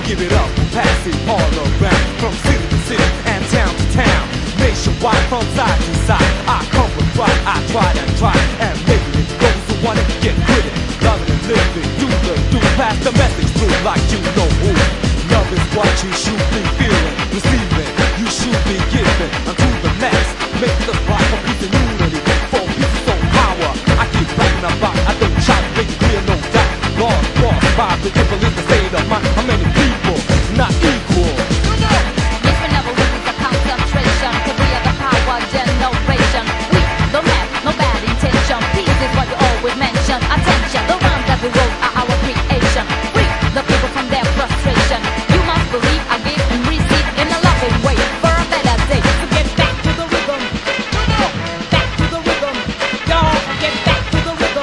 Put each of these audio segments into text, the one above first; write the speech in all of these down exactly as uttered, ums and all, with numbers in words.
give it up, pass it all around, from city to city and town to town, nationwide, from side to side. I come with pride, I tried and tried and making it. Those who want it get with it, loving and living, do the do, pass the message through like you know who. Love is what you should be feeling, receiving, you should be giving unto the next. Make the fight for peace and unity, for peace so power. I keep rapping about, I don't shout, make it clear, no doubt. Lost, lost, by the evil is the state of mind. How many people not equal? Yes, whenever we lose the concentration, cause we are the power generation. We don't have no bad intention. Peace is what you always mention. Attention, the rhymes that we wrote are our creation. Free the people from their frustration. You must believe I give and receive in a loving way for a better day. So get back to the rhythm. Back to the rhythm. Y'all get back to the rhythm.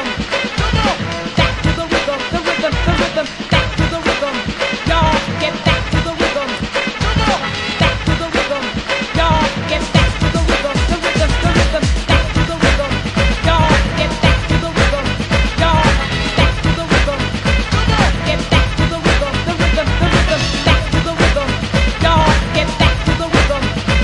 Back to the rhythm. The rhythm, the rhythm. Back to the rhythm. Y'all get back to the rhythm. Back to the rhythm. Y'all get back to the rhythm. The rhythm, the rhythm. Back to the rhythm. Y'all get back to the rhythm. Y'all back to the rhythm. Get back to the rhythm. The rhythm, the rhythm. Back to the rhythm. Y'all get back to the rhythm.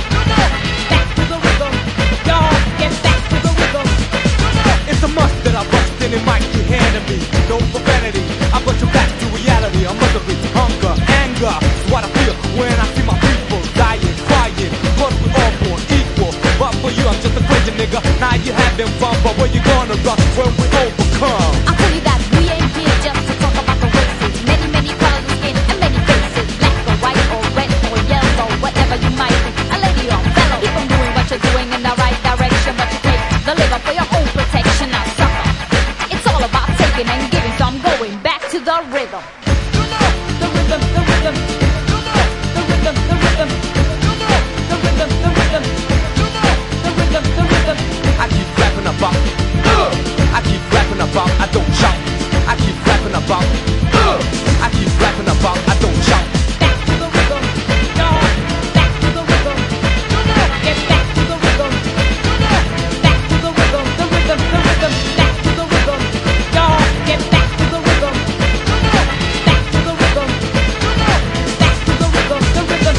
Back to the rhythm. Y'all get back to the rhythm. It's a must that I bust in and might you handing me. No profanity, I put you back to reality. I'm misery, hunger, anger. It's what I feel when I see my people dying, crying. Cause we're all born equal. But for you, I'm just a crazy nigga. Now you having fun, but where you gonna run when we overcome? I'll tell you that we ain't here just to talk about the races. Many, many colors of skin and many faces. Black or white or red or yellow, whatever you might be. A lady or fellow, keep on doing what you're doing in the right direction. But you take the liver for your own protection. Now sucker, it's all about taking and giving. So I'm going back to the rhythm. The rhythm, the rhythm. The rhythm, the rhythm. The rhythm, the rhythm. The rhythm, the rhythm. I keep rapping about, uh, I keep rapping about, I don't shout. I keep rapping about, uh, I keep rapping about, I don't shout. Back to the rhythm, y'all. Back to the rhythm. Get back to the rhythm. Back to the rhythm, the rhythm, the rhythm. Back to the rhythm, y'all. Get back to the rhythm. Back to the rhythm. Back to the rhythm, the rhythm.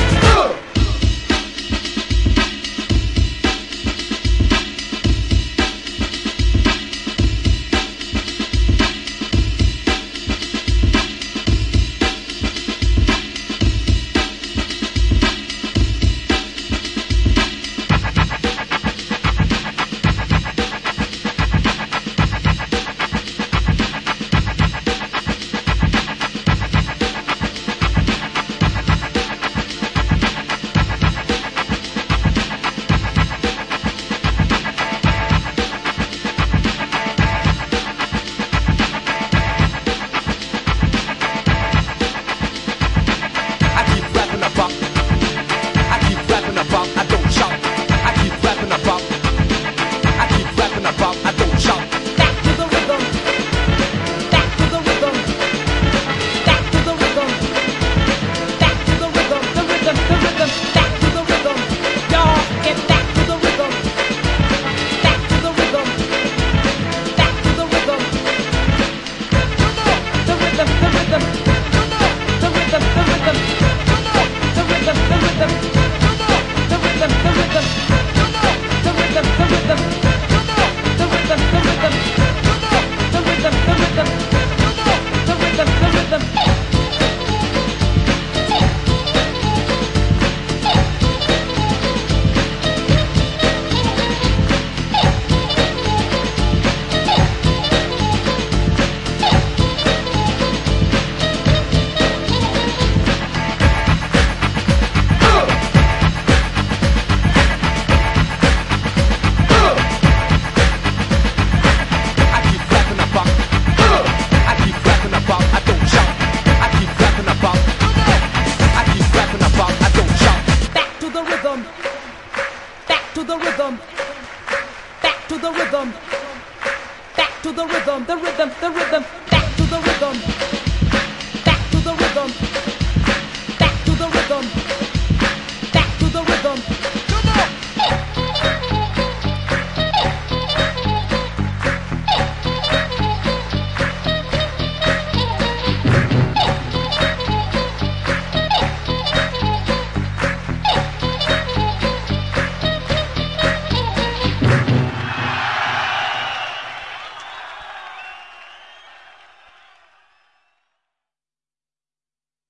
the rhythm, the rhythm, the rhythm, back to the rhythm, back to the rhythm, back to the rhythm, back to the rhythm.